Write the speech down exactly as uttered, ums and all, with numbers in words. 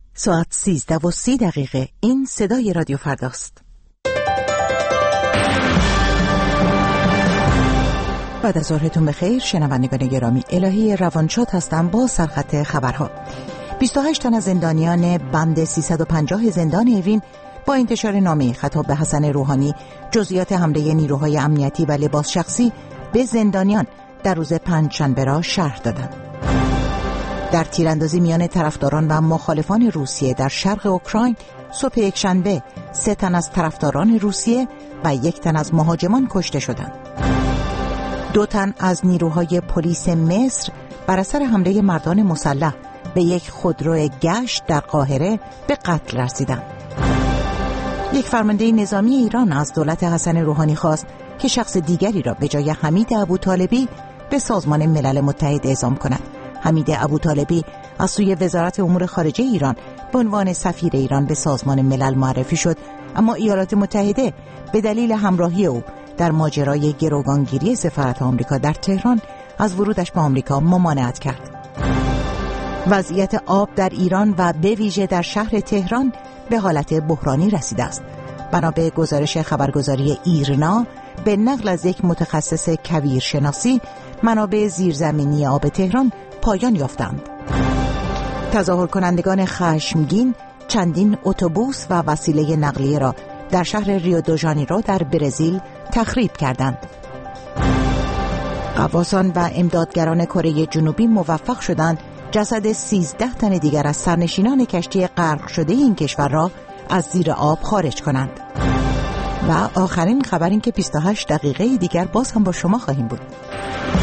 ساعت سیزده و سی دقیقه. این صدای رادیو فرداست. بعد از ظهرتون بخیر شنوندگان گرامی. الهی روانشاد هستم با سرخط خبرها. بیست و هشت تن از زندانیان بند سیصد و پنجاه زندان اوین با انتشار نامه خطاب به حسن روحانی جزئیات حمله نیروهای امنیتی و لباس شخصی به زندانیان در روز پنجشنبه را شرح دادند. در تیراندازی میان طرفداران و مخالفان روسیه در شرق اوکراین صبح یکشنبه سه تن از طرفداران روسیه و یک تن از مهاجمان کشته شدند. دو تن از نیروهای پلیس مصر بر اثر حمله مردان مسلح به یک خودرو گشت در قاهره به قتل رسیدند. یک فرمانده نظامی ایران از دولت حسن روحانی خواست که شخص دیگری را به جای حمید ابوطالبی به سازمان ملل متحد اعزام کند. حمید ابوطالبی از سوی وزارت امور خارجه ایران به عنوان سفیر ایران به سازمان ملل معرفی شد، اما ایالات متحده به دلیل همراهی او در ماجرای گروگانگیری سفارت آمریکا در تهران از ورودش به آمریکا ممانعت کرد. وضعیت آب در ایران و به ویژه در شهر تهران به حالت بحرانی رسیده است. بنا به گزارش خبرگزاری ایرنا به نقل از یک متخصص کویرشناسی، منابع زیرزمینی آب تهران پایان یافتند. تظاهر کنندگان خشمگین چندین اتوبوس و وسیله نقلیه را در شهر ریو دو ژانیرو در برزیل تخریب کردند. غواصان و امدادگران کره جنوبی موفق شدند جسد سیزده تن دیگر از سرنشینان کشتی غرق شده این کشور را از زیر آب خارج کنند. و آخرین خبر این که بیست و هشت دقیقه دیگر باز هم با شما خواهیم بود.